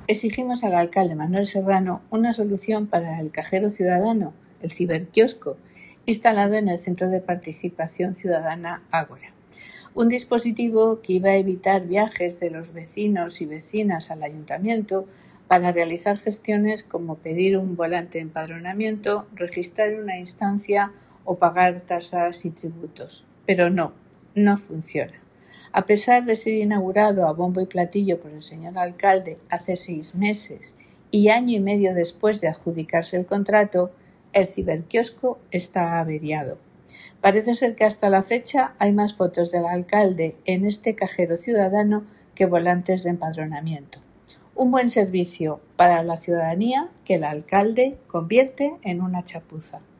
Exigimos al alcalde Manuel Serrano una solución para el cajero ciudadano, el ciberquiosco, instalado en el Centro de Participación Ciudadana Ágora. Un dispositivo que iba a evitar viajes de los vecinos y vecinas al ayuntamiento para realizar gestiones como pedir un volante de empadronamiento, registrar una instancia o pagar tasas y tributos. Pero no funciona. A pesar de ser inaugurado a bombo y platillo por el señor alcalde hace 6 meses y año y medio después de adjudicarse el contrato, el ciberquiosco está averiado. Parece ser que hasta la fecha hay más fotos del alcalde en este cajero ciudadano que volantes de empadronamiento. Un buen servicio para la ciudadanía que el alcalde convierte en una chapuza.